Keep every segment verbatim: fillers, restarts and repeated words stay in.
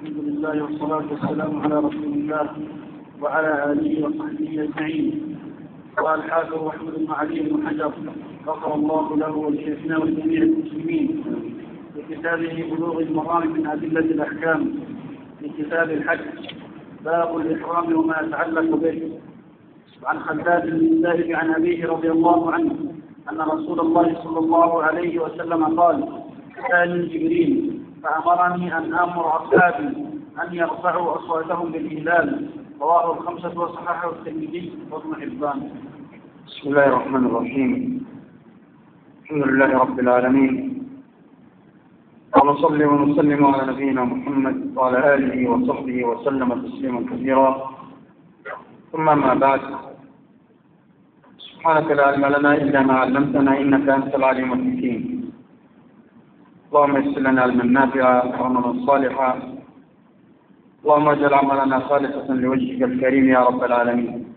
الحمد لله والصلاة والسلام على رسول الله وعلى آله وصحبه أجمعين. قال الحافظ أحمد بن علي بن حجر غفر الله له ولشيخنا ولجميع المسلمين في كتابه بلوغ المرام من أدلة الأحكام في كتاب الحج باب الإحرام وما يتعلق به. عن خلاد بن السائب عن أبيه رضي الله عنه أن رسول الله صلى الله عليه وسلم قال: كان جبريل فأمرني أن أمر أصحابي أن يرفعوا أصواتهم بالإهلال. رواه الخمسة وصححه الترمذي وابن حبان. بسم الله الرحمن الرحيم. الحمد لله رب العالمين، ونصلي ونسلم على نبينا محمد وعلى آله وصحبه وسلم تسليما كثيرا، ثم ما بعد. سبحانك لا علم لنا إلا ما علمتنا إنك أنت العليم الحكيم. اللهم يسر لنا علما نافعا وعملا صالحا، اللهم اجعل عملنا خالصا لوجهك الكريم يا رب العالمين.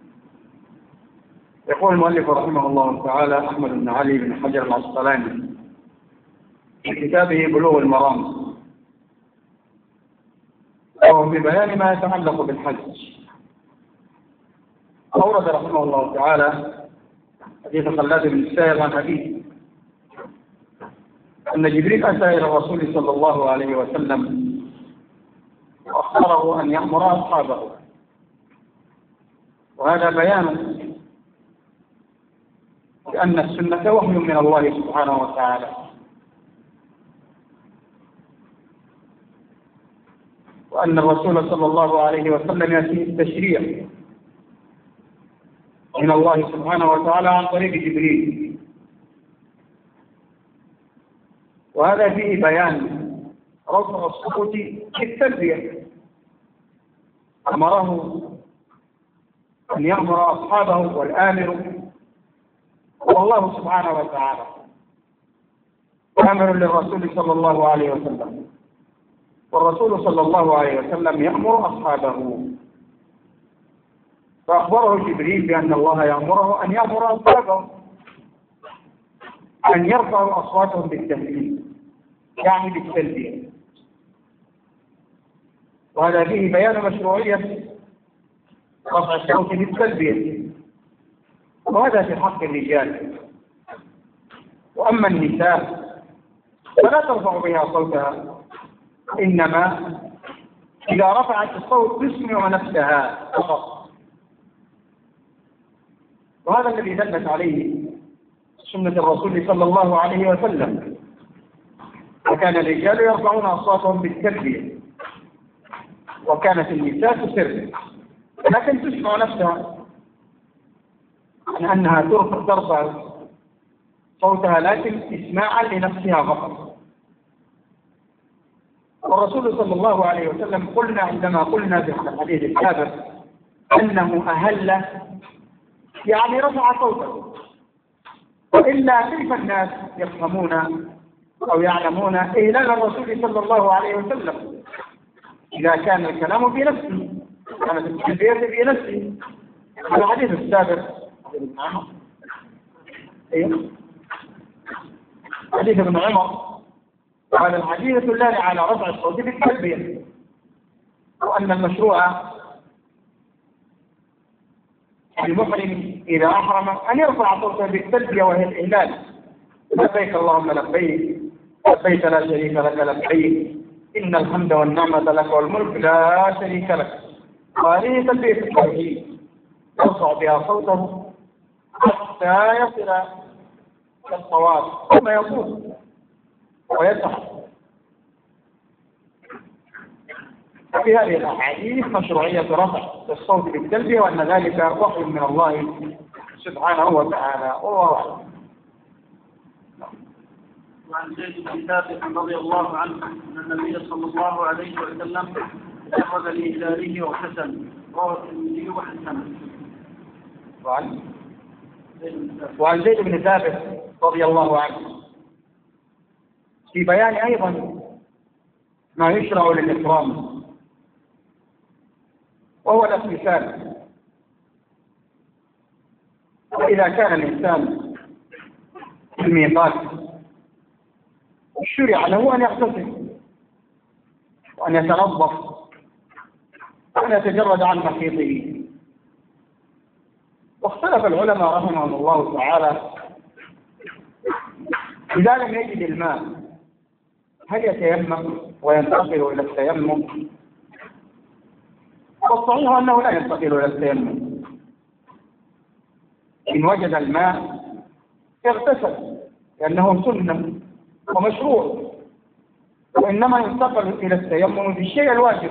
يقول المؤلف رحمه الله تعالى أحمد بن علي بن حجر العسقلاني في كتابه بلوغ المرام، وهو في بيان ما يتعلق بالحج، أورد رحمه الله تعالى حديث خلاد بن السائب عن أبيه أن جبريل أتى إلى الرسول صلى الله عليه وسلم وأخبره أن يأمر أصحابه، وهذا بيان لأن السنة وحي من الله سبحانه وتعالى، وأن الرسول صلى الله عليه وسلم يأتيه التشريع من الله سبحانه وتعالى عن طريق جبريل، وهذا فيه بيان رفع الصوت بالتلبية. أمره أن يأمر أصحابه والآمر هو الله سبحانه وتعالى، آمر للرسول صلى الله عليه وسلم، والرسول صلى الله عليه وسلم يأمر أصحابه، فأخبره جبريل بأن الله يأمره أن يأمر أصحابه أن يرفعوا أصواتهم بالتهليل، يعني بالتلبية، وهذا فيه بيان مشروعية رفع الصوت بالتلبية، وهذا في حق الرجال. وأما النساء فلا ترفع بها صوتها، إنما إذا رفعت الصوت تسمع نفسها فقط، وهذا الذي دلت عليه سنة الرسول صلى الله عليه وسلم، وكان الرجال يرفعون أصواتهم بالتلبية، وكانت النساء تسر لكن تسمع نفسها، لأنها ترفع صوتها لكن إسماعا لنفسها فقط. والرسول صلى الله عليه وسلم قلنا عندما قلنا في الحديث السابق أنه أهل يعني رفع صوته، وإلا كيف الناس يفهمون أو يعلمون إهلال الرسول صلى الله عليه وسلم إذا كان الكلام في نفسه، كانت التلبية في نفسه. الحديث السابق حديث ابن عمر، وهذا الحديث دل على رفع الصوت بالتلبية، وأن المشروع المحرم إذا أحرم أن يرفع صوته بالتلبية وهي الإهلال: لبيك اللهم لبيك لبيك لا شريك لك لبيك إن الحمد والنعمة لك والملك لا شريك لك. وهذه تلبية التوحيد يرفع بها صوته حتى يصل إلى الصواب ثم يطوف ويسعى. في هذه الأحاديث مشروعية رفع الصوت بالتلبية، وأن ذلك وحي من الله سبحانه وتعالى، والله أعلم. وعن زيد بن ثابت رضي الله عنه أن النبي صلى الله عليه وسلم أخذ لإهلاله واغتسل. رواه الترمذي وحسنه. وعن وعن زيد بن ثابت رضي الله عنه في بيان أيضا ما يشرع للإكرام، وهو الاغتسال. وإذا كان الإنسان في الميقات شرع له أن يغتسل، وأن يتنظف وأن يتجرد عن محيطه. واختلف العلماء رحمهم الله تعالى إذا لم يجد الماء هل يتيمم وينتقل إلى التيمم؟ والصحيح أنه لا ينتقل إلى التيمم. إن وجد الماء اغتسل لأنه سنة ومشروع، وإنما ينتقل إلى التيمم بالشيء الواجب،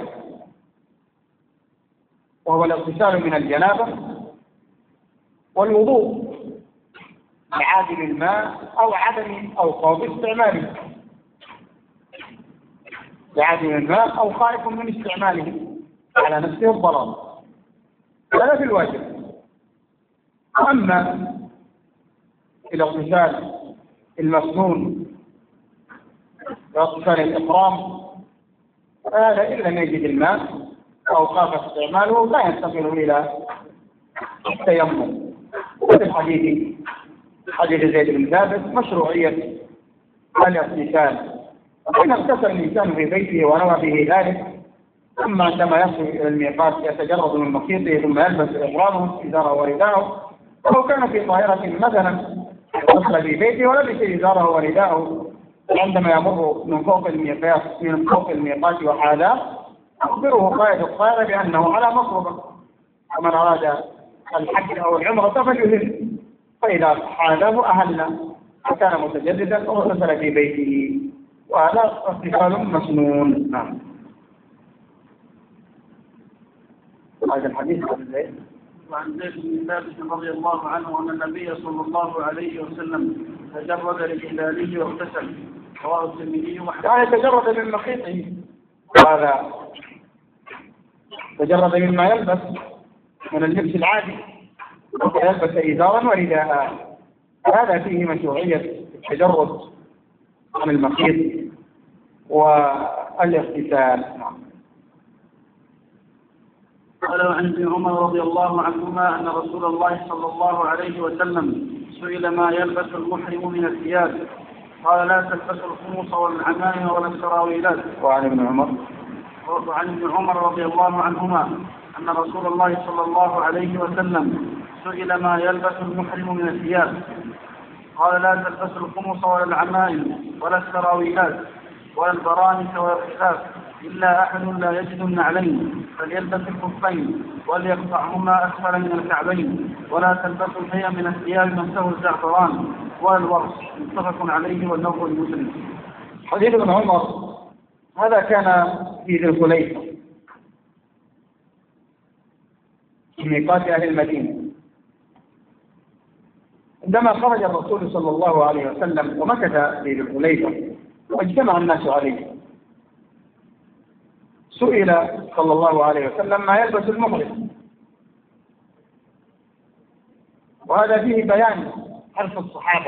وهو الاغتسال من الجنابة والوضوء لعادم الماء أو عدم أو خوف استعماله، لعادم الماء أو خائف من استعماله على نفسه الضرر، هذا في الواجب. أما الاغتسال المسنون واغتسال الإحرام فهذا إن لم يجد الماء أو خاف استعماله لا ينتقل إلى التيمم. وفي الحديث حديث زيد بن ثابت مشروعية الاغتسال، وإن اغتسل الإنسان في بيته ونوى به ذلك ثم عندما يصل إلى الميقات يتجرد من مخيطه ثم يلبس إحرامه إزاره ورداءه، ولو كان في طائرة مثلا اغتسل في بيته ولبس إزاره ورداءه عندما يمر من فوق الميقات من فوق الميقات وحاذاه أخبره قائد الطائرة بأنه على مصربة، ومن أراد الحج أو العمرة فليهل، فإذا حاذاه أهل وكان متجددا واغتسل في بيته، وهذا اغتسال مسنون. نعم. هذا الحديث عن زيد وعن زيد بن ثابت رضي الله عنه أن النبي صلى الله عليه وسلم تجرد لهلاله واغتسل، رواه الترمذي وحده. يعني تجرد من مخيطه، هذا تجرد مما يلبس من اللبس العادي، يلبس إزارا ورداء، هذا فيه مشروعية التجرد عن المخيط والاغتسال. قال عن ابن عمر رضي الله عنهما أن رسول الله صلى الله عليه وسلم سئل ما يلبس المحرم من الثياب، قال لا تلبس الخمص والعمائم ولا السراويلات. وعن ابن عمر وعن ابن عمر رضي الله عنهما أن رسول الله صلى الله عليه وسلم سئل ما يلبس المحرم من الثياب، قال لا تلبس الخمص ولا العمائم ولا السراويلات ولا البرانس ولا الخفاف إلا أحد لا يجد النعلين فليلبس الخفين وليقطعهما أسفل من الكعبين، ولا تلبس شيئا من الثياب مسه الزعفران ولا الورس. متفق عليه واللفظ لمسلم. حديث ابن عمر هذا كان في ذي الحليفة في ميقات أهل المدينة، عندما خرج الرسول صلى الله عليه وسلم ومكث في ذي الحليفة واجتمع الناس عليه، سئل صلى الله عليه وسلم ما يلبس المحرم، وهذا فيه بيان حرص الصحابة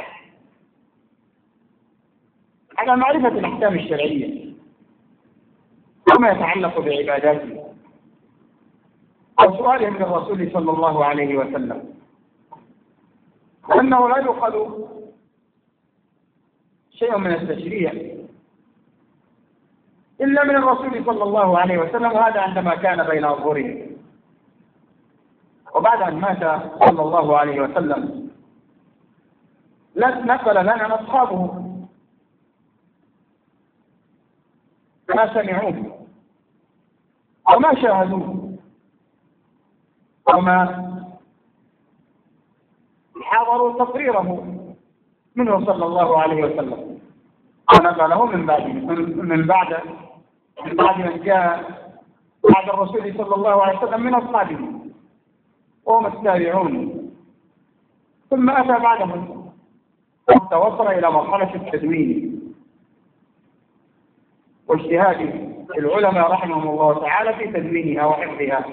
على معرفة الأحكام الشرعية وما يتعلق بعباداته، وسؤالهم للرسول صلى الله عليه وسلم، وأنه لا يؤخذ شيء من التشريع إلا من الرسول صلى الله عليه وسلم، وهذا عندما كان بين أظهرهم. وبعد أن مات صلى الله عليه وسلم نقل لنا أصحابه ما سمعوه وما شاهدوه وما حاضروا تقريره منه صلى الله عليه وسلم، ونقله من بعد من بعد من بعد من جاء بعد الرسول صلى الله عليه وسلم من أصحابه وهم التابعون، ثم أتى بعدهم حتى وصل إلى مرحلة التدوين واجتهاد العلماء رحمهم الله تعالى في تدوينها وحفظها.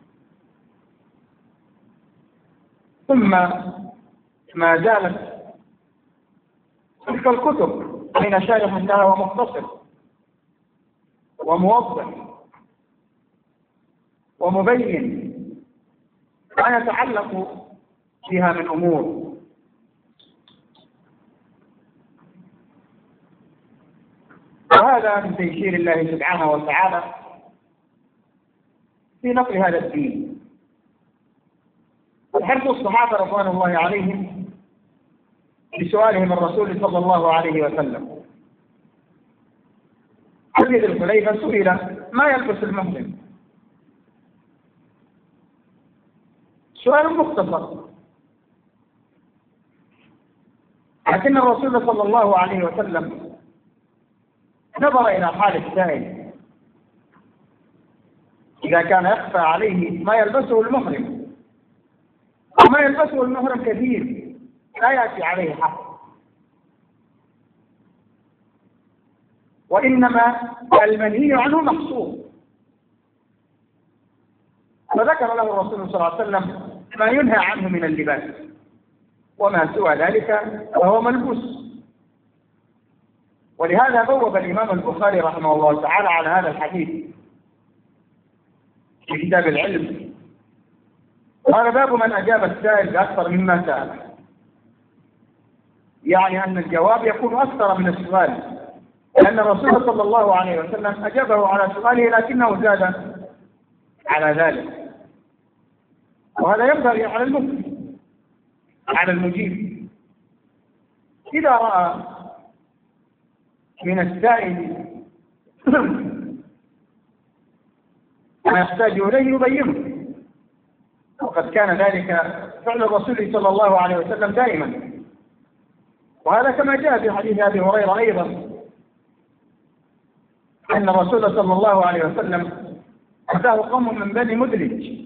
ثم ما زالت تلك الكتب بين شارح لها ومختصر وموضح ومبين ما يتعلق بها من أمور. وهذا من تيسير الله سبحانه وتعالى في نقل هذا الدين. وحرص الصحابة رضوان الله عليهم بسؤالهم الرسول صلى الله عليه وسلم. حديث الحليفة سئل ما يلبس المحرم، سؤال مختصر، لكن الرسول صلى الله عليه وسلم نظر إلى حال السائل، إذا كان يخفى عليه ما يلبسه المحرم، وما يلبسه المحرم كثير لا يأتي عليه حق، وإنما المنهي عنه محصور. فذكر له الرسول صلى الله عليه وسلم ما ينهى عنه من اللباس، وما سوى ذلك فهو ملبوس. ولهذا بوب الإمام البخاري رحمه الله تعالى على هذا الحديث في كتاب العلم، قال باب من أجاب السائل بأكثر مما سأل، يعني أن الجواب يكون أكثر من السؤال، لأن الرسول صلى الله عليه وسلم أجابه على سؤاله لكنه زاد على ذلك. وهذا ينبغي على المفتي على المجيب إذا رأى من السائل ما يحتاج إليه يبينه، وقد كان ذلك فعل الرسول صلى الله عليه وسلم دائما. وهذا كما جاء في حديث أبي هريرة أيضا أن الرسول صلى الله عليه وسلم أتاه قوم من بني مدلج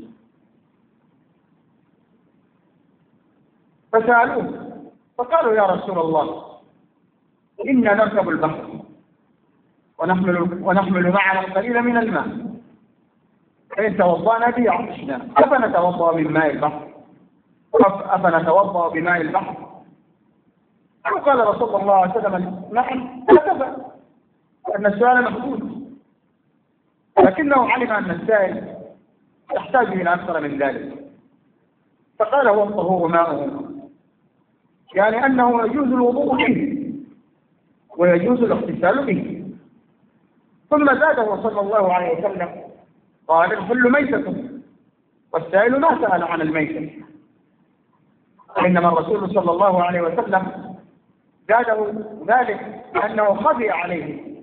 فسألوه فقالوا يا رسول الله إنا نركب البحر ونحمل, ونحمل معنا القليل من الماء، فإن توضأنا به عطشنا أفنتوضأ من ماء البحر أفنتوضأ بماء البحر؟ فقال رسول الله عليه وسلم نعم هكذا، أن السؤال محدود، لكنه علم أن السائل يحتاج إلى أكثر من ذلك، فقال هو الطهور ماؤه، يعني أنه يجوز الوضوء به ويجوز الاغتسال به. ثم زاده صلى الله عليه وسلم قال الحل ميتة والسائل ما سأل عن الميتة، إنما الرسول صلى الله عليه وسلم زاده ذلك لأنه خفي عليه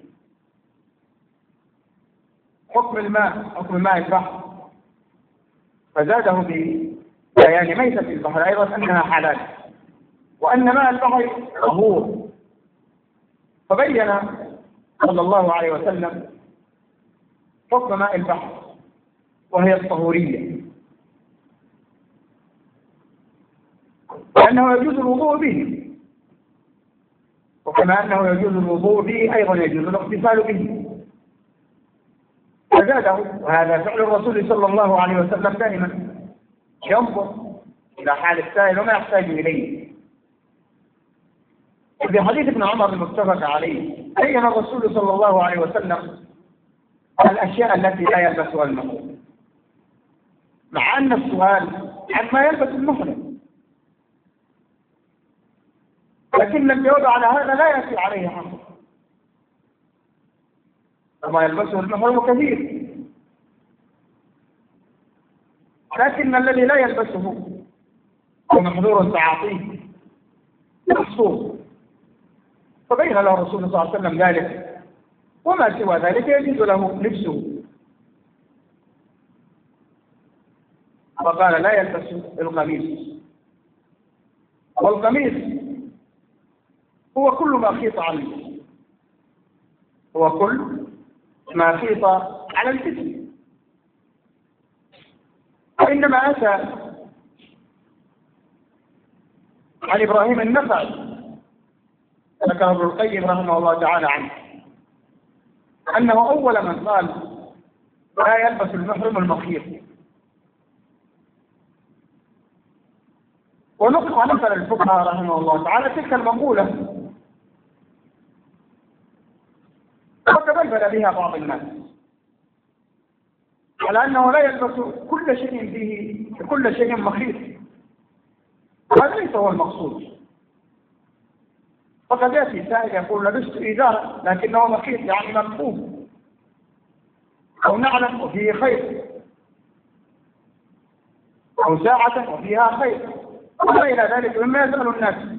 حكم الماء حكم ماء البحر، فزاده ببيان ميتة البحر أيضا أنها حلال، وأن ماء البحر طهور، فبين صلى الله عليه وسلم حكم ماء البحر وهي الطهورية، لأنه يجوز الوضوء به، وكما أنه يجوز الوضوء به أيضا يجوز الاغتسال به، فزاده. وهذا فعل الرسول صلى الله عليه وسلم دائما، ينظر إلى حال السائل وما يحتاج إليه. في حديث ابن عمر المتفق عليه بين الرسول صلى الله عليه وسلم الأشياء التي لا يلبسها المحرم، مع أن السؤال عن ما يلبس المحرم، لكن الجواب على هذا لا يأتي عليه حق، وما يلبسه المحرم كثير، لكن الذي لا يلبسه هو محظور تعاطيه محصور، فبين له الرسول صلى الله عليه وسلم ذلك، وما سوى ذلك يجوز له لبسه، فقال لا يلبس القميص. والقميص هو كل ما خيط على الجسم، هو كل ما خيط على الجسم. وإنما أتى عن إبراهيم النخعي ذكر ابن القيم رحمه الله تعالى عنه أنه أول من قال لا يلبس المحرم المخيط، ونقل مثل الفقهاء رحمه الله تعالى تلك المقولة وتبلبل بها بعض الناس على أنه لا يلبس كل شيء فيه كل شيء مخيط، هذا ليس هو المقصود. فقد يأتي سائل يقول لبست إزارا لكنه مخيط يعني مكفوف أو نعلم وفيه خير أو ساعة وفيها خير وما إلى ذلك مما يسأل الناس.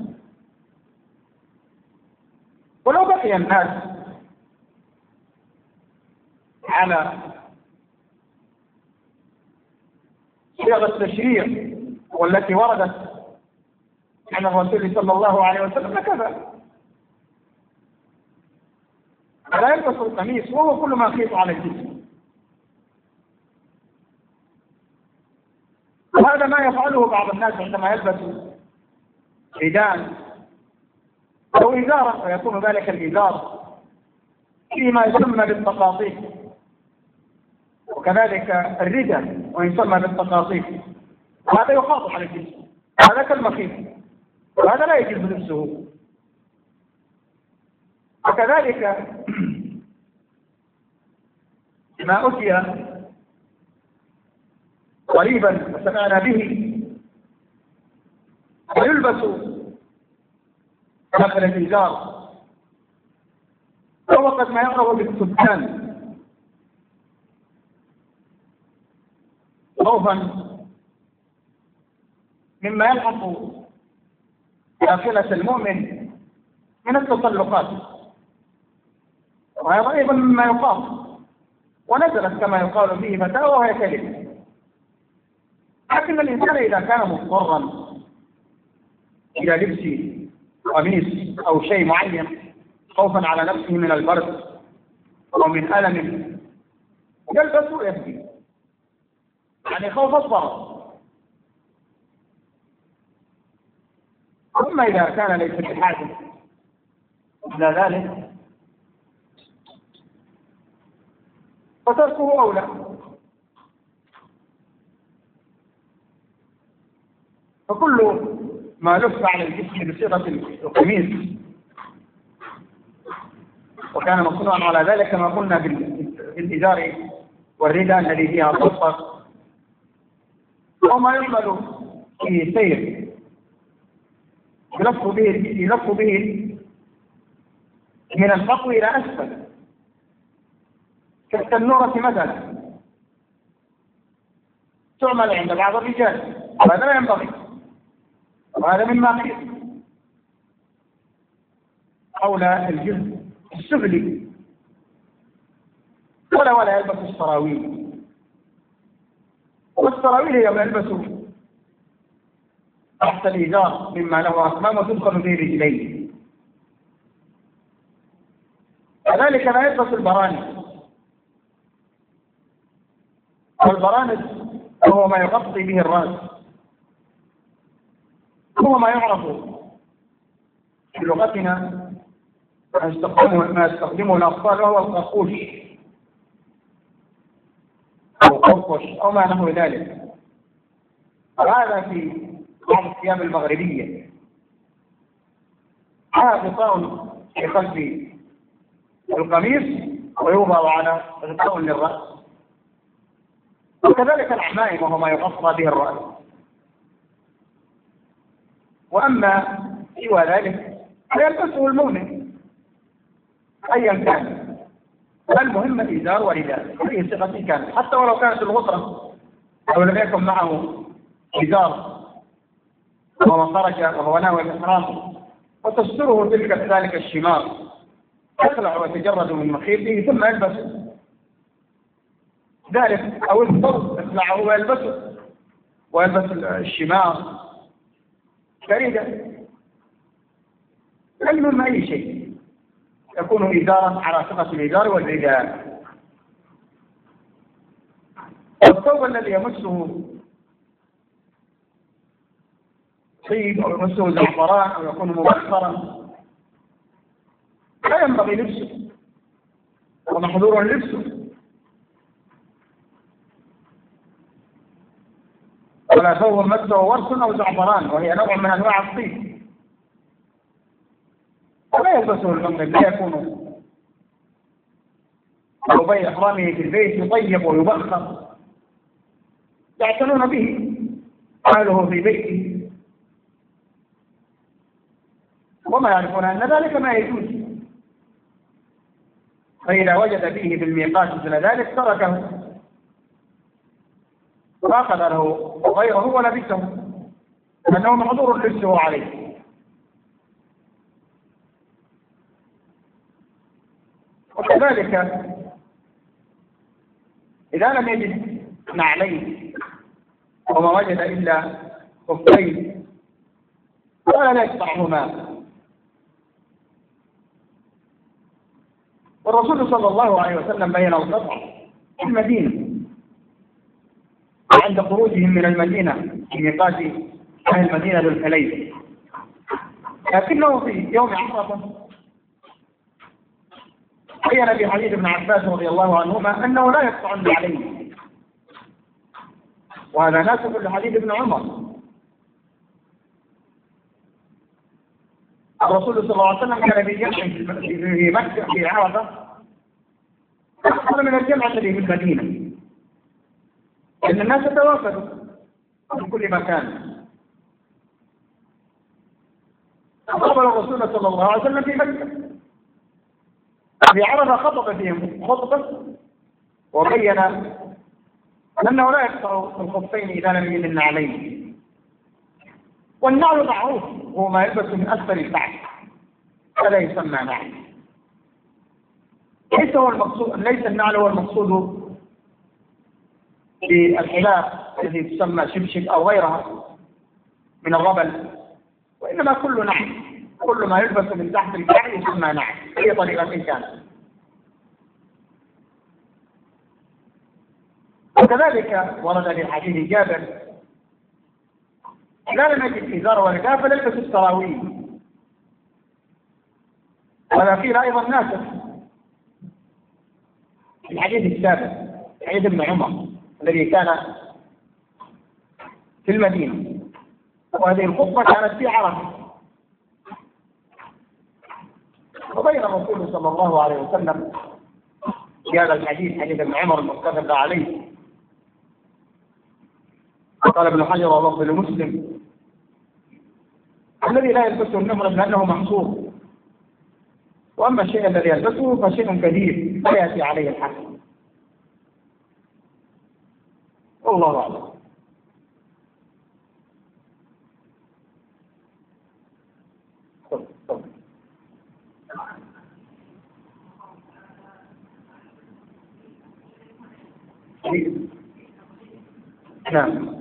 ولو بقي الناس على صيغ التشريع والتي وردت عن الرسول صلى الله عليه وسلم كذا، لا يلبس القميص وهو كل ما خيط على الجسم. وهذا ما يفعله بعض الناس عندما يلبس رداء أو إزارا، ويكون ذلك الإزار فيما يسمى بالتقاطيف، وكذلك الرداء ويسمى بالتقاطيف، وهذا يخاط على الجسم، هذا كالمخيط، وهذا لا يجوز لبسه. وكذلك ما أتي قريبا وسمعنا به ويلبس داخل الإزار وهو قد ما يقرب بالسبحان خوفا مما يلحق داخلة المؤمن من التطلقات، وهذا أيضا مما يقال، ونزلت كما يقال فيه فتاوى وهي كلمة. لكن الإنسان إذا كان مضطرا إلى لبس قميص أو شيء معين خوفا على نفسه من البرد أو من ألم يلبس ويبكي، يعني خوف الضرر. أما إذا كان ليس بحاجة إلى ذلك فتركه أولى. فكل ما لف على الجسم بصيغة القميص وكان مصنوعا على ذلك كما قلنا بالإزار والرداء الذي فيها الصفر، وما يقبل في سير يلف به يلف به من الفقر إلى أسفل كالتنورة مثلا، تعمل عند بعض الرجال وهذا لا ينبغي، وهذا مما قيل حول الجلد السفلي، ولا ولا يلبس السراويل، والسراويل هي ما يلبس تحت الإزار مما له أكمام وتدخل به رجليه. كذلك لا يلبس البرانس، والبرانس هو ما يغطي به الرأس، هو ما يعرف في لغتنا ما يستخدمه ما يستخدمه الأطفال وهو القرقوش أو قرقش أو ما نحو ذلك. وهذا في بعض الثياب المغربية، هذا غطاء في خلف القميص ويوضع على غطاء للرأس، وكذلك العمائم وهو ما يغطى به الرأس. وأما سوى ذلك فيلبسه المؤمن أيا كان، المهم الإزار والرداء أي صيغة كانت، حتى ولو كانت الغطرة أو لم يكن معه إزار وهو خرج وهو ناوي الإحرام، وتستره تلك ذلك الشمار، يخلع ويتجرد من مخيطه ثم يلبس ذلك، أو الثوب يخلعه ويلبسه ويلبس الشمار فريدة. المهم أي شيء يكون إزارا على صفة الإزار والرداء. والثوب الذي يمسه طيب أو يمسه زعفران أو يكون مبخرا لا ينبغي لبسه ومحظور لبسه، ولا ثوب مسه ورس أو زعفران وهي نوع من أنواع الطيب، ولا يلبسه المغرب، لا يكون ثوبي إحرامه في البيت يطيب ويبخر يعتنون به أهله في بيته، وما يعرفون أن ذلك ما يجوز، فإذا وجد فيه في الميقات مثل ذلك تركه وأخذ له غيره ولبسه لأنه محظور لبسه عليه. وكذلك إذا لم يجد نعلين وما وجد إلا خفين ولا يقطعهما. والرسول صلى الله عليه وسلم بين القطع في المدينة عند خروجهم من المدينة في ميقات أهل المدينة للحليب، لكنه في يوم عرفة بين في حديث ابن عباس رضي الله عنهما أنه لا يقطعن عليه، وهذا ناسب لحديث ابن عمر. الرسول صلى الله عليه وسلم كان في جمع في مكة في عرفة أكثر من الجمع الذي في المدينة، لأن الناس توافدوا في كل مكان. قبل الرسول صلى الله عليه وسلم في مكة في عرفة خطب فيهم خطبة وبين أنه لا يقطع الخفين إذا لم يجد النعلين. والنعل معروف هو ما يلبس من أسفل الكعب، هذا يسمى نعل. ليس هو المقصود، ليس النعل هو المقصود في الحلاق الذي تسمى شبشب أو غيرها من الربل، وإنما كل نعل، كل ما يلبس من تحت الكعب يسمى نعل أي طريقة كانت. وكذلك ورد في حديث جابر لا لم يجد إزار ورداء فلبس السراويل، ولا قيل أيضا ناسخ في الحديث السابق حديث ابن عمر الذي كان في المدينة، وهذه الخطبة كانت في عرفة. وبين الرسول صلى الله عليه وسلم في هذا الحديث حديث ابن عمر المتفق عليه. قال ابن حجر وضبط لمسلم الذي لا يلبسه النمر لأنه محصور، وأما الشيء الذي يلبسه فشيء كبير لا يأتي عليه الحق. والله أعلم. نعم.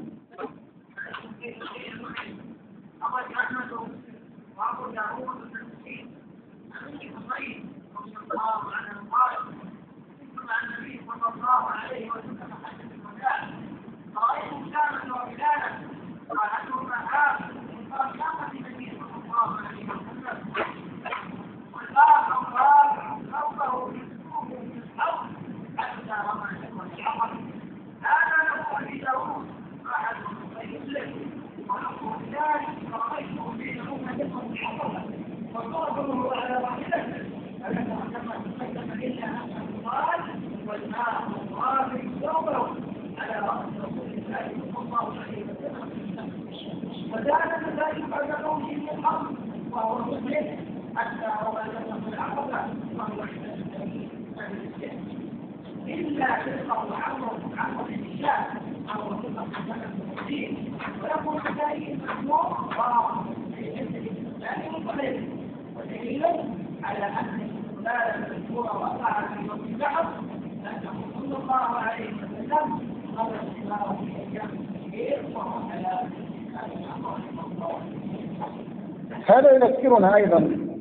هذا يذكرنا أيضا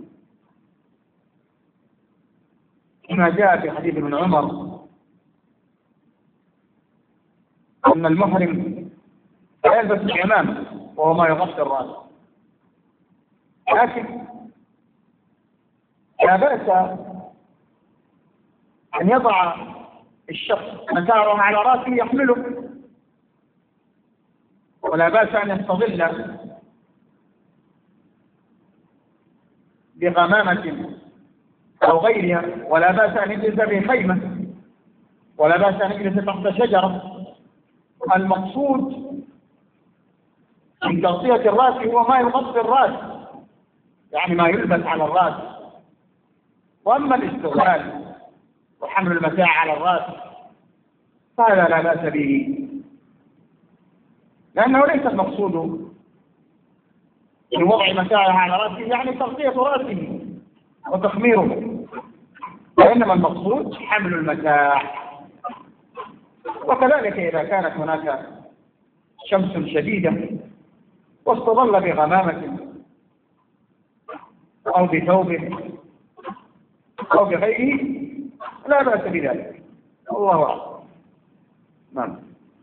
ما جاء في حديث ابن عمر أن المحرم لا يلبس العمامة وهو ما يغطي الرأس، لكن لا بأس أن يضع الشخص متاعه على رأسه يحمله، ولا بأس أن يستظل بغمامة أو غيرها، ولا بأس أن يجلس بخيمة، ولا بأس أن يجلس تحت شجرة. المقصود من تغطية الرأس هو ما يغطي الرأس، يعني ما يلبس على الرأس. وأما الاستغلال وحمل المتاع على الرأس فهذا لا بأس به، لأنه ليس المقصود من وضع متاعها على رأسه يعني تغطية رأسه وتخميره، وإنما المقصود حمل المتاع. وكذلك إذا كانت هناك شمس شديدة واستظل بغمامة أو بثوب أو بغيره لا بأس بذلك، الله أعلم. نعم.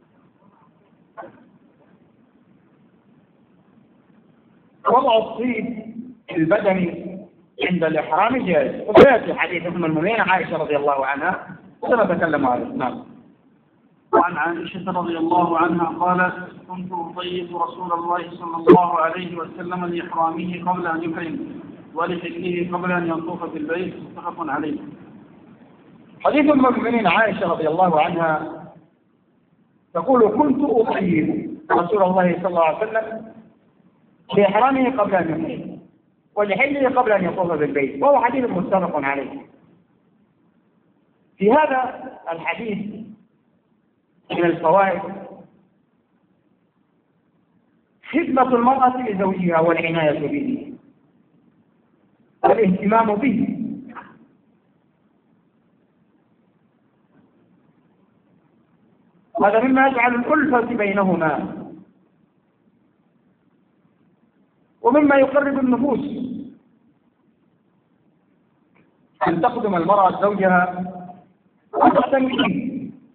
وضع الطيب البدني عند الإحرام جائز، وسيأتي حديث أم المؤمنين عائشة رضي الله عنها سنتكلم عنه. نعم. وعن عائشة رضي الله عنها قالت: كنت أطيب رسول الله صلى الله عليه وسلم لإحرامه قبل أن يحرم ولحله قبل أن يطوف بالبيت، متفق عليه. حديث أم المؤمنين عائشة رضي الله عنها تقول: كنت أطيب رسول الله صلى الله عليه وسلم لإحرامه قبل أن يحرم ولحله قبل أن يطوف بالبيت، وهو حديث متفق عليه. في هذا الحديث من الفوائد خدمة المرأة لزوجها والعناية به والاهتمام به، هذا مما يجعل الألفة بينهما ومما يقرب النفوس، أن تخدم المرأة زوجها وتعتني به.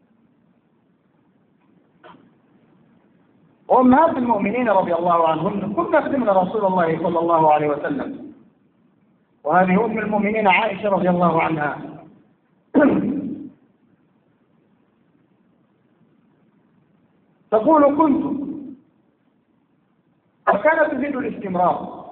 وأمهات المؤمنين رضي الله عنهن كن يخدمن رسول الله صلى الله عليه وسلم، وهذه أم المؤمنين عائشة رضي الله عنها تقول: كنت، وكانت تريد الاستمرار،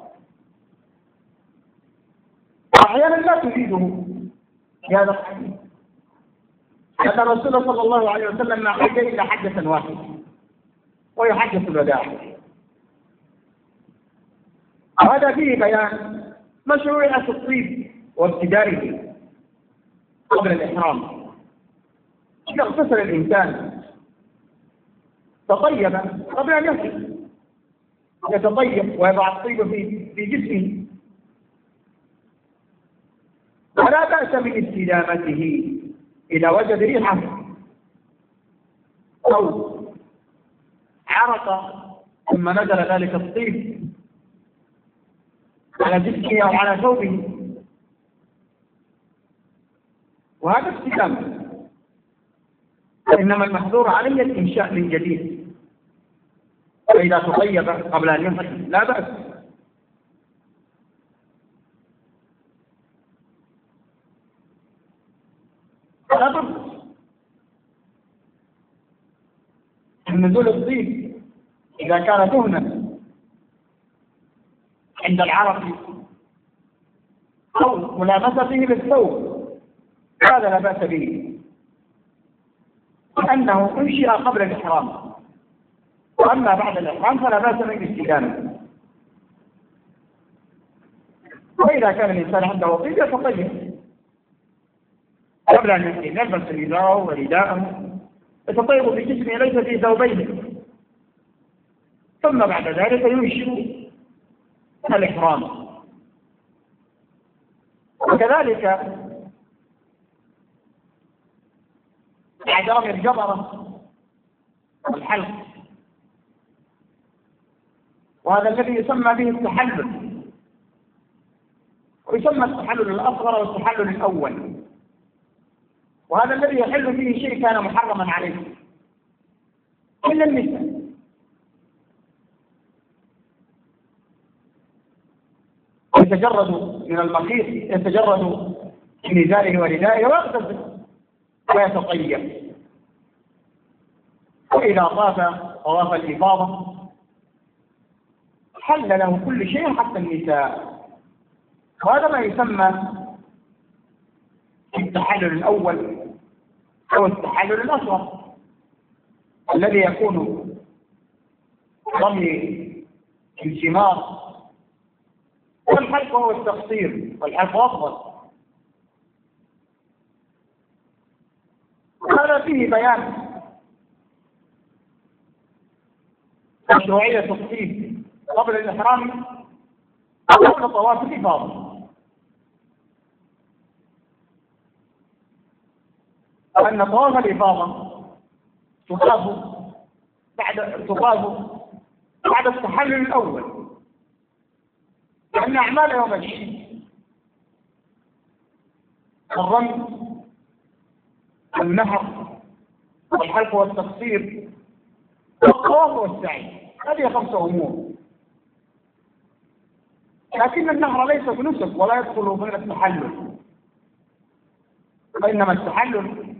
أحيانا لا تريده في هذا الحديث، لأن الرسول صلى الله عليه وسلم ما حج إلا حجة واحدة وهي حجة الوداع. وهذا فيه بيان مشروعية الطيب وابتدائه قبل الإحرام. إذا اغتسل الإنسان تطيب قبل أن يحرم، يتطيب ويضع الطيب في في جسمه، ولا بأس من استدامته إذا وجد ريحه أو عرق ثم نزل ذلك الطيب على جسمه أو على ثوبه، وهذا استدامة. إنما المحظور عليه الإنشاء من جديد، فإذا تطيب قبل أن يحرم لا بأس. لا بأس من نزول الطيب إذا كان دهنا عند العرق أو ملامسته بالثوب هذا لا بأس به، لأنه أنشئ قبل الإحرام. وأما بعد الإحرام فلا بأس من الاستدامة. وإذا كان الإنسان عنده طيب يتطيب قبل أن يحرم، يلبس رداءه ورداءه، يتطيب بجسمه ليس في ثوبين، ثم بعد ذلك ينشئ الإحرام. وكذلك إعدام الجبرة والحلق، وهذا الذي يسمى به التحلل، ويسمى التحلل الأصغر والتحلل الأول، وهذا الذي يحل فيه شيء كان محرما عليه إلا النساء. يتجرد من المخيط، يتجرد من إزاره وردائه ويغتسل ويتطيب. وإذا طاف طواف الإفاضة حل له كل شيء حتى النساء، وهذا ما يسمى التحلل الأول أو التحلل الأصغر، الذي يكون رمي الجمار والحلق الحلق وهو التقصير، والحلق أفضل. هذا فيه بيان مشروعية الطيب قبل الإحرام قبل طواف الإفاضة، أن طواف الإفاضة تطاف بعد تطاف بعد التحلل الأول، لأن أعمال يوم العيد الرمي والنحر والحلق والتقصير والطواف والسعي، هذه خمسة أمور. لكن النحر ليس بنسك ولا يدخل من التحلل، وإنما التحلل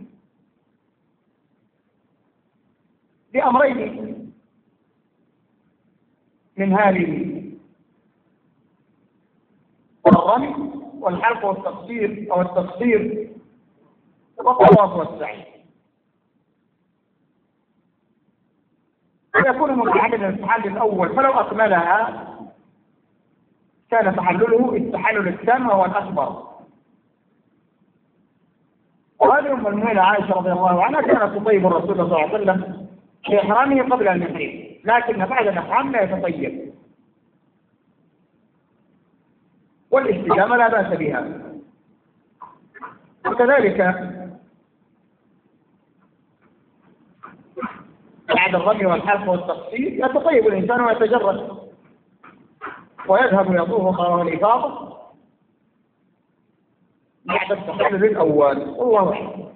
بأمرين من هذه: الرمي والحلق والتقصير أو التقصير والطواف والسعي، ويكون متعللا التحلل الأول، فلو أكملها كان تحلله التحلل التام هو الأكبر. وهذه أم المؤمنين عائشة رضي الله عنها كانت تطيب الرسول صلى الله عليه وسلم في إحرامه قبل أن يحرم، لكن بعد الإحرام لا يتطيب، والاستدامة لا بأس بها. وكذلك بعد الرمي والحلق والتقصير يتطيب الإنسان ويتجرد ويذهب يطوف طواف الإفاضة بعد التحلل الأول، والله أعلم.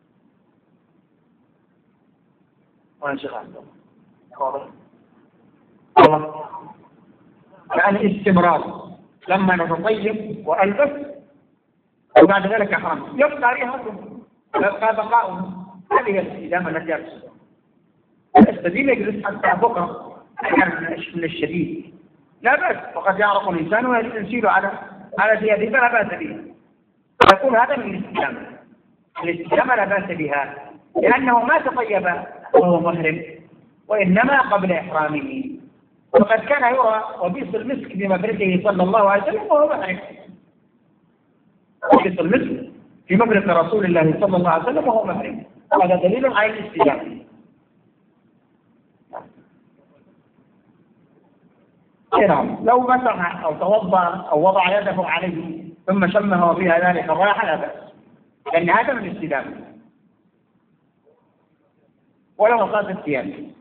وانشغل عنده واضح والله، يعني استمرار لما نتطيب وألبس وبعد ذلك أحرم يبقى ريحته يبقى بقاؤه، هذه الاستدامة التي يقصد. السبيل يجلس حتى بكرة من الشديد لا بأس، وقد يعرف الإنسان ويسير على على ثيابه فلا بأس بها، يقول هذا من الاستدامة. الاستدامة لا بأس بها لأنه ما تطيب وهو محرم، وإنما قبل إحرامه، وقد كان يرى وبيص المسك بمبرقه صلى الله عليه وسلم وهو محرم. وبيص المسك في مبرق رسول الله صلى الله عليه وسلم وهو محرم، هذا دليل على الاستدامة. نعم، لو مسح أو توضأ أو وضع يده عليه ثم شمه وفيها ذلك الرائحة لا بأس، لأن هذا من الاستدامة. ولو أصاب الثياب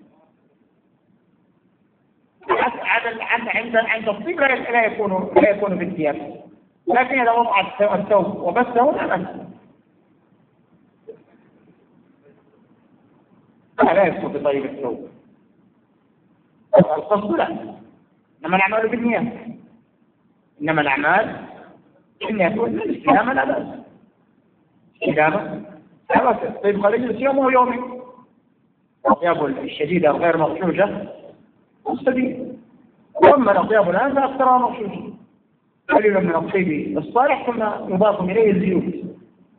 عند عند الطيب لا يكون لا يكون بالثياب، لكن إذا وضع الثوب وبسه لا بأس، لا يكون بطيب الثوب. القصد لا، إنما الأعمال بالنيات، إنما الأعمال بالنيات، والاستدامة لا بأس. استدامة لا بأس. طيب قليل يومه يومي، الأطياب الشديدة غير مغشوشة مستديم، وأما الأطياب الآن فأكثرها مغشوشة، قليل من الطيب الصالح ثم يضاف إليه الزيوت.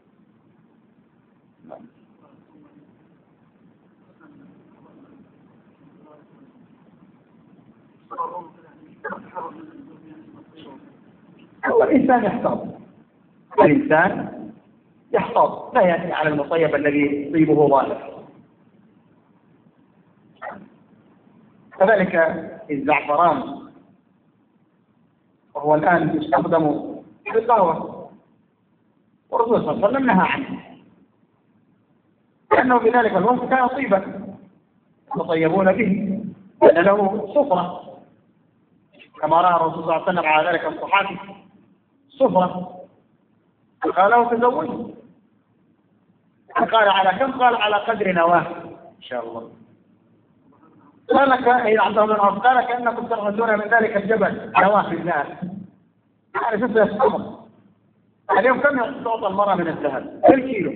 هو الإنسان يحتاط، الإنسان يحتاط، لا يأتي على المطيب الذي طيبه ظاهر. كذلك الزعفران، وهو الآن يستخدم في القهوة، والرسول صلى الله عليه وسلم نهى عنه، لأنه في ذلك الوقت كان طيبا يتطيبون به، لأن له صفرة، كما رأى الرسول صلى الله عليه وسلم على ذلك الصحابي صفرة، قال له تزوج، قال على كم؟ قال على قدر نواه إن شاء الله. قال لك إذا عندهم الأرض قال كأنكم ترغدون من ذلك الجبل نواه في الذهب، يعني شوف الصفر. اليوم كم تعطى المرأة من الذهب؟ كم كيلو؟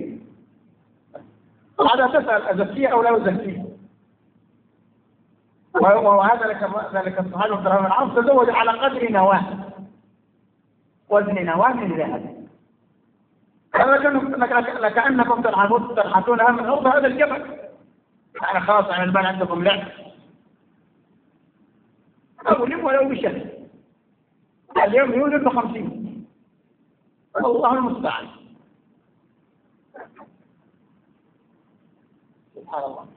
هذا تسأل أزكية أو لا أزكية؟ وهذا لك ذلك الصحابي عبد الرحمن العاص تزوج على قدر نواه، وزن نواه من ذهب. لكأنكم تنحتونها من أرض هذا الجبل، يعني خلاص عن المال عندكم لعب أو لم ولو بشهر، اليوم يوجد بخمسين. الله المستعان. سبحان الله.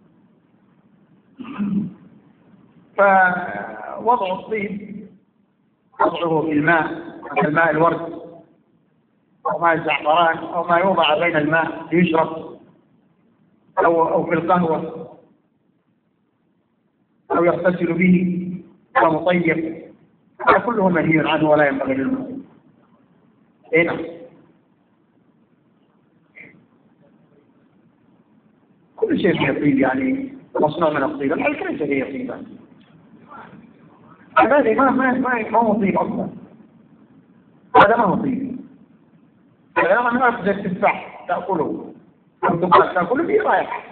فوضع الطيب وضعه في الماء كالماء الورد أو ماء الزعفران أو ما يوضع بين الماء ليشرب أو أو في القهوة أو يغتسل به ومطيب، هذا كله منهي عنه ولا ينبغي للمسلم. إيه نعم. كل شيء فيه طيب، يعني مصنوع من الطيب، الحين ليس فيه طيبا. هذا ما ما ما ما هو طيب أصلا. هذا ما هو طيب. هذا ما نعرف زي التفاح تأكله أو تبغى تأكله فيه رائحة.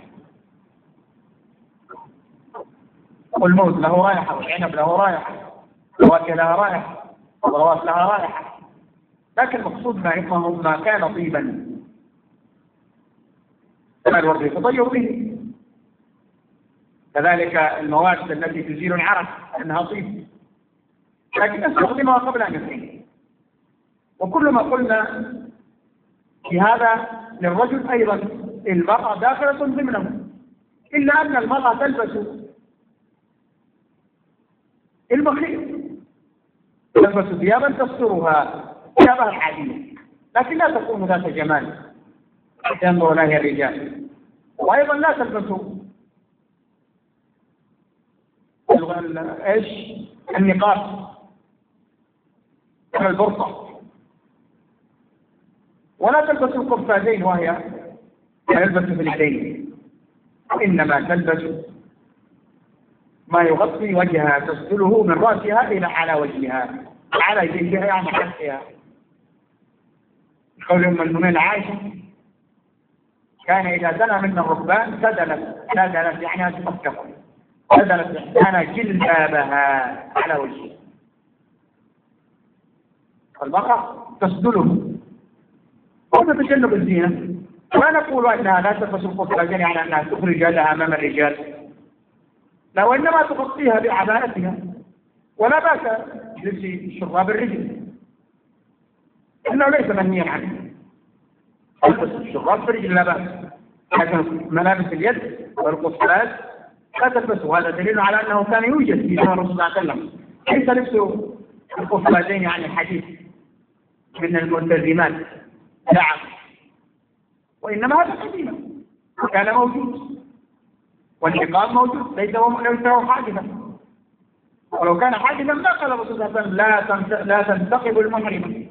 والموز له رائحة، والعنب له رائحة، الفواكه لها رائحة، الخضروات لها رائحة، لكن المقصود ما ما كان طيبا كما الورد يتطير به. كذلك المواد التي تزيل العرق انها طيب، لكن نستخدمها قبل ان يطيب. وكل ما قلنا في هذا للرجل ايضا، المرأة داخلة ضمنه، الا ان المرأة تلبس المخيط، تلبس ثيابا تسترها ثيابها العادية، لكن لا تكون ذات جمال ينظر اليها الرجال. وايضا لا تلبس ايش النقاب البرقع، ولا تلبس القفازين وهي تلبس في اليدين، وانما تلبس ما يغطي وجهها، تسدله من راسها الى على وجهها، على يديها يعني حتى قول ام المؤمنين عائشه كان اذا دنا منا الركبان سدلت سدلت يعني تفكر سدلت احدانا جلبابها على وجهها. المرأة تسدله وتتجنب الزينة، ولا نقول انها لا تلبس القفازين يعني انها تخرج يدها امام الرجال، لا، وإنما تغطيها بعباءتها، ولا بأس بلبس شراب الرجل، إنه ليس منهيا عنه. تلبس الشراب في الرجل لا بأس، لكن ملابس اليد والقفاز لا تلبسه. هذا دليل على أنه كان يوجد في زمن الرسول صلى الله عليه وسلم، ليس لبس القفازين يعني حديث من الملتزمات، لا، وإنما هذا قديم كان موجود، والنقاب موجود، ليس هو حاجزا. ولو كان حاجزا ما قال الرسول صلى الله عليه وسلم لا لا تنتقب المحرمة،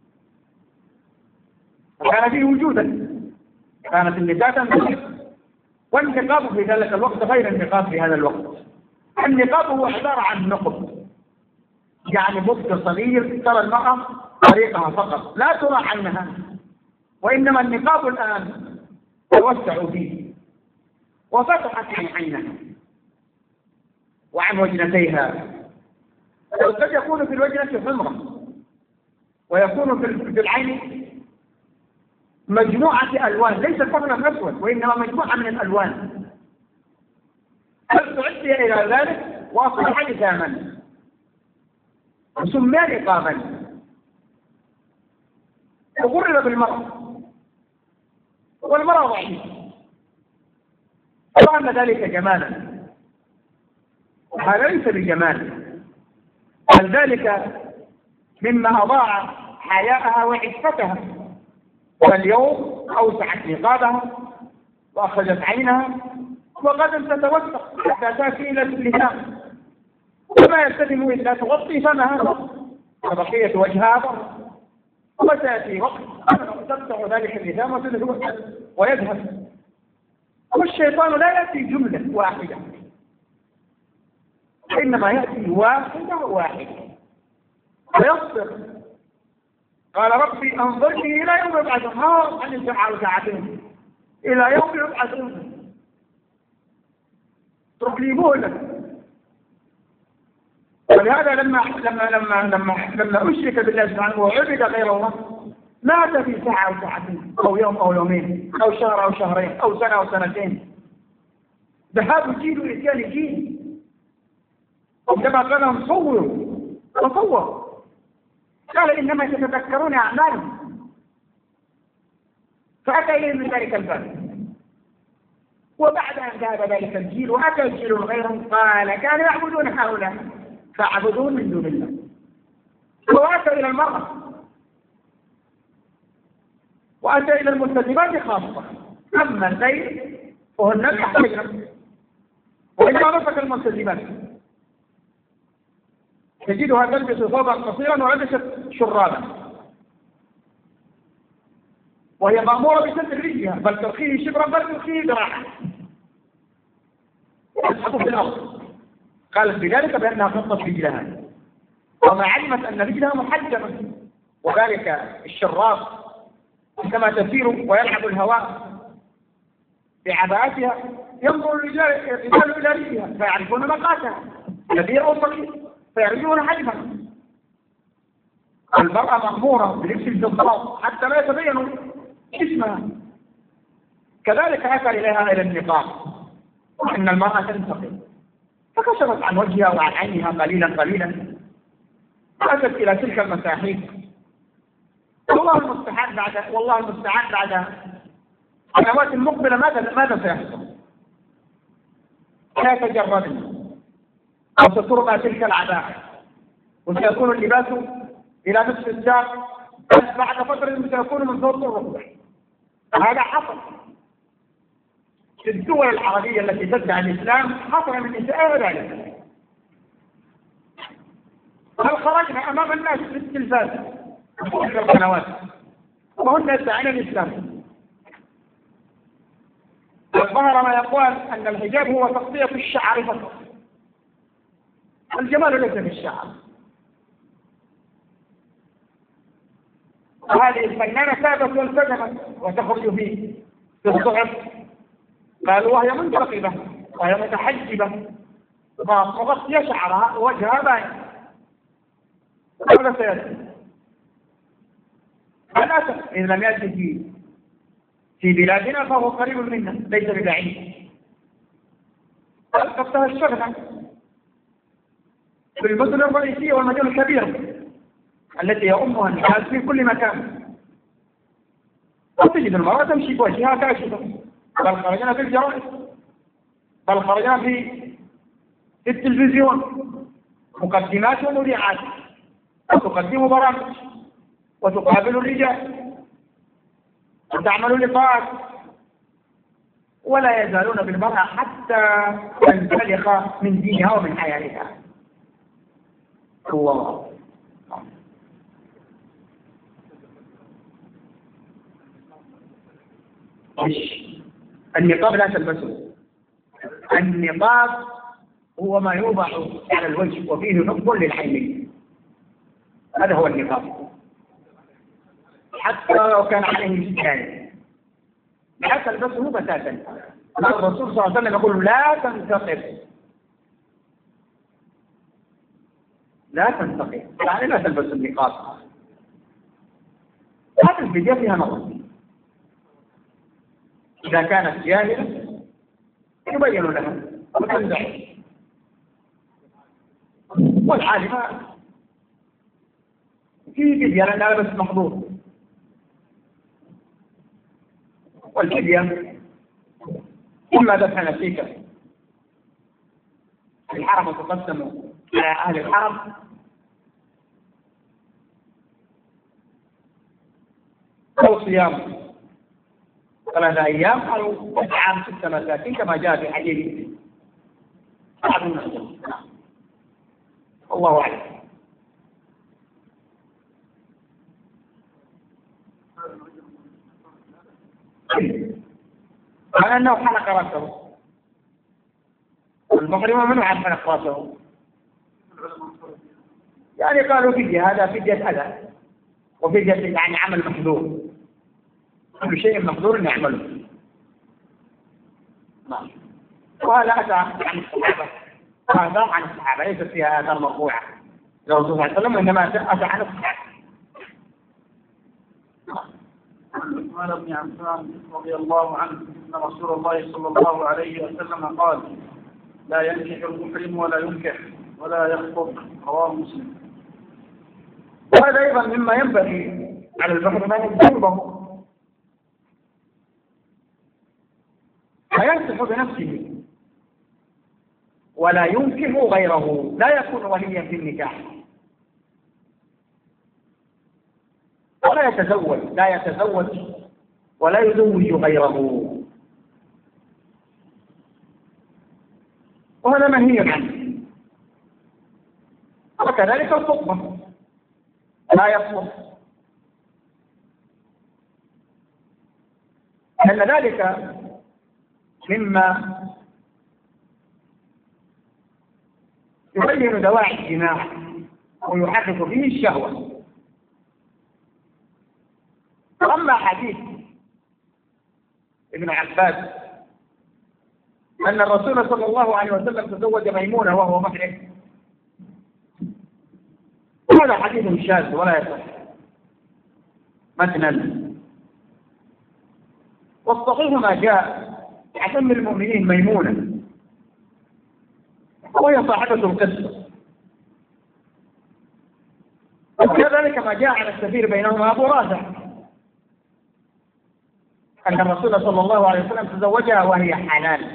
فكان فيه وجودا، كانت النساء تنتقب، والنقاب في ذلك الوقت غير النقاب في هذا الوقت. النقاب هو عبارة عن نقب، يعني بطء صغير ترى المرأة طريقها فقط، لا ترى عنها، وإنما النقاب الآن توسع فيه وفتحت عن عينها وعن وجنتيها، وقد يكون في الوجنة حمرة، ويكون في العين مجموعة ألوان، ليس فقط أسود وإنما مجموعة من الألوان، هل تعدي إلى ذلك وأصبح لزاما وسمي نقابا وغرر بالمرأة، والمرأة ضعيفة وأن ذلك جمالا، هذا ليس بجمال، بل ذلك مما أضاع حياءها وعفتها. فاليوم أوسعت نقابها وأخرجت عينها، وغدا تتوسع حتى تأتي إلى اللسان، وما يلتزم إلا تغطي فمها وبقية وجهها، وتأتي وقت تفتح ذلك اللسان وتذهب ويذهب. والشيطان لا يأتي جملة واحدة، إنما يأتي واحدة واحدة ويصبر. قال ربي أنظرني إلى يوم يبعثون، ما عن الساعة وساعتين إلى يوم يبعثون، اترك لي مهلة. ولهذا لما لما لما لما لما أشرك بالله سبحانه وعبد غير الله مات في ساعة أو ساعتين أو يوم أو يومين أو شهر أو شهرين أو سنة أو سنتين. ذهاب جيل وإتيان جيل، عندما كانوا صوروا وصوروا قال إنما تتذكرون أعمالهم. فأتى إليه من ذلك الباب. وبعد أن ذهب ذلك الجيل وأتى الجيل غيرهم قال كانوا يعبدون هؤلاء فاعبدون من دون الله. وأتى إلى المرأة وأتى إلى الملتزمات خاصة. أما الليل فهن يحتجن. وإذا مسك الملتزمات تجدها تلبس ثوبا قصيرا ولبست شرابا، وهي مأمورة بستر رجلها، بل ترخيه شبرا بل ترخيه ذراعا تسحب في الأرض. قالت بذلك بأنها غطت رجلها وما علمت أن رجلها محجمة. وذلك الشراب عندما تسير ويلعب الهواء بعباءتها ينظر الرجال إلى رجلها فيعرفون مقاسها كبير أو صغير فيعرفون حجمها. المرأة مأمورة بلبس الجلباب حتى لا يتبين اسمها. كذلك أتى إليها إلى النقاب وأن المرأة تنتقل فكشفت عن وجهها وعن عينها قليلا قليلا وأتت إلى تلك المساحيق. والله المستعان بعد والله المستعان بعد السنوات المقبلة ماذا ماذا سيحصل؟ لا تجردن وسترمى تلك العباءة وسيكون اللباس إلى نصف الساق بل بعد فترة سيكون من فوق الركبة. هذا حصل في الدول العربية التي تدعي الإسلام، حصل من النساء ذلك. هل خرجنا أمام الناس في التلفاز في القنوات وهن يدعين الإسلام؟ ظهر ما يقال أن الحجاب هو تغطية الشعر فقط. الجمال ليس في الشعر. وهذه الفنانة ثابت والتزمت وتخرج فيه في الصعب قالوا وهي منتقبة وهي متحجبة ومغطية شعرها ووجهها باين. هذا سيأتي للأسف إن لم يأتي في في بلادنا فهو قريب منا ليس ببعيد. قد تهشرنا في المدن الرئيسية والمدن الكبيرة التي يؤمها الناس في كل مكان. وتجد المرأة تمشي بوجهها كاشفة. بل خرجنا في الجرائد بل خرجنا في في التلفزيون مقدمات ومذيعات وتقدم برامج وتقابل الرجال وتعمل لقاءات ولا يزالون بالمرأة حتى تنسلخ من دينها ومن حياتها. الله النقاب لا تلبسه. النقاب هو ما يوضع على الوجه وفيه نقب للعينين. هذا هو النقاب حتى لو كان عليه سجاير لا تلبسه بتاتا. الرسول صلى الله عليه وسلم يقول لا تنتقب لا تنتقب يعني لا تلبس النقاب. هذه الفيديو فيها نظر. إذا كانت جاهلة يبين لها وتنزع والعالمة في فيديو لأنها بس محظور. والفدية إما دفع نسيكا الحرم تقسم على أهل الحرم أو صيام ثلاثة أيام أو إطعام ست مساكين كما جاء في حديث بعض الناس. الله أعلم. على أنه حلق رأسه. المحرم منه عن حلق رأسه يعني قالوا فدية. هذا فدية أذى وفدية يعني عمل محظور. كل شيء محظور نعمله. وهذا أتى عن الصحابة. هذا عن الصحابة ليست فيها آثار مرفوعة للرسول صلى الله عليه وسلم إنما أتى عن الصحابة. عثمان بن عفان رضي الله عنه أن رسول الله صلى الله عليه وسلم قال لا ينكح المحرم ولا ينكح ولا يخطب. رواه مسلم. وهذا أيضا مما ينبغي على المحرم أن يجتنبه، فينصح بنفسه ولا ينكح غيره، لا يكون وليا في النكاح ولا يتزوج لا يتزوج ولا يزوج غيره، وهذا منهي عنه. وكذلك الخطبة لا يخطب، لأن ذلك مما يبين دواعي الجماع ويحرك به الشهوة. أما حديث ابن عباس أن الرسول صلى الله عليه وسلم تزوج ميمونة وهو محرم، هذا حديث شاذ ولا يصح متنا. والصحيح ما جاء عن أم المؤمنين ميمونة وهي صاحبة القصة، وكذلك ما جاء على السفير بينهما أبو رافع أن الرسول صلى الله عليه وسلم تزوجها وهي حلال.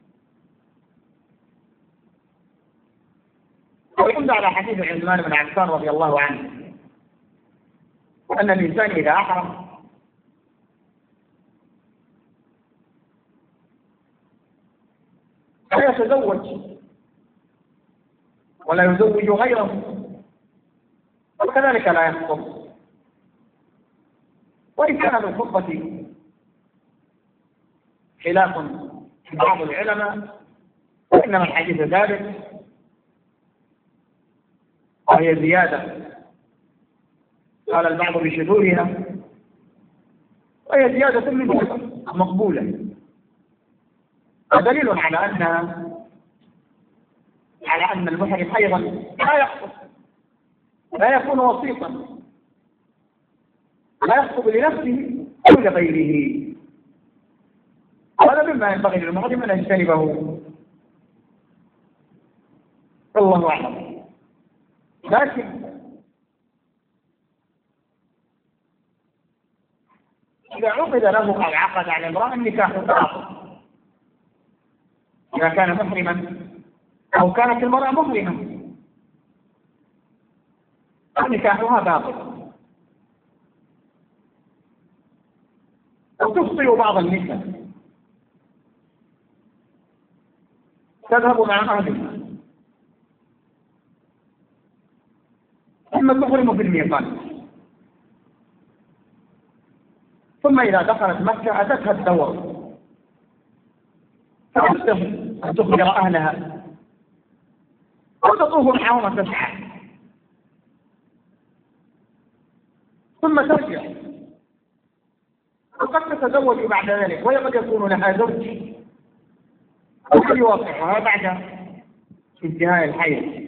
ويمد على حديث عثمان بن عفان رضي الله عنه أن الإنسان إذا أحرم لا يتزوج ولا يزوج غيره، وكذلك لا يخطب. وإن كان للخطبة خلاف في بعض العلماء، وإنما الحديث ثابت وهي زيادة قال البعض بشذورها، وهي زيادة من مقبولة، ودليل على أن على أن المحرم أيضا لا يخطب، لا يكون وسيطا، لا يخطب لنفسه أو لغيره. هذا مما ينبغي للمحرم أن يجتنبه، والله أعلم. لكن إذا عقد له أو عقد على امرأة النكاح باطل، إذا كان محرما أو كانت المرأة محرمة نكاحها باطل. وتخطئ بعض النساء تذهب مع أهلها ثم تحرم في الميقات، ثم إذا دخلت مكة أتتها الدور فتستطيع أن تخبر أهلها وتطوف معهم وتسعى، ثم ترجع وقد تتزوج بعد ذلك، وقد يكون لها زوج وقد يوافقها بعد انتهاء الحيض.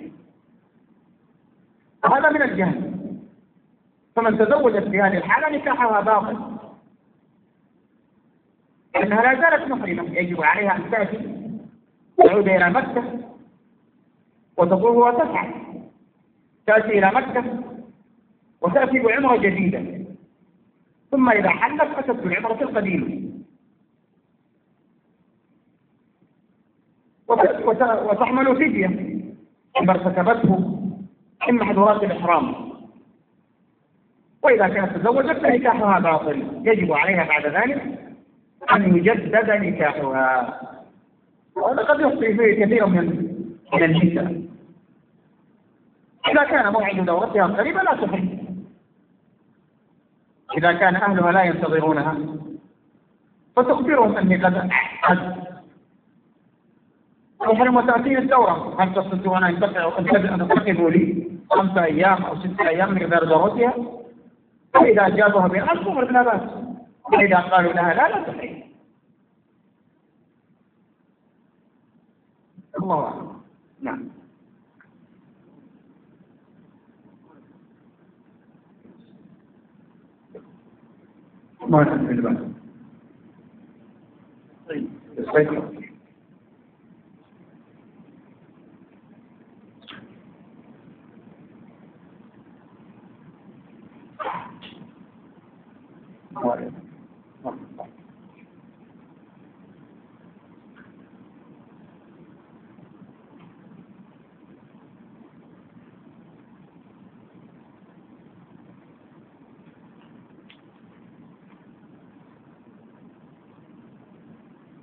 هذا من الجهل، فمن تزوجت في هذه الحالة نكاحها باطل، لأنها لا زالت محرمة، يجب عليها أن تأتي تعود إلى مكة وتطوف وتسعى، تأتي إلى مكة وتأتي بعمرة جديدة، ثم إذا حلت أتت بالعمرة القديمة وتحمل فدية إذا ارتكبته من محظورات الإحرام. وإذا كانت تزوجت فنكاحها باطل، يجب عليها بعد ذلك أن يجدد نكاحها، وهذا قد يخطئ فيه كثير من من النساء. إذا كان موعد دورتها قريبا لا تحل، إذا كان أهلها لا ينتظرونها فتخبرهم أني قد قد أحرم وتأتيني الدورة، هل تستطيعون أن تنتقبوا لي خمسة أيام أو ستة أيام من غير دورتها؟ فإذا أجابوها بأسهم لا بأس، وإذا قالوا لها لا لا تحل. الله أعلم. نعم. ما نحن في الباب. طيب.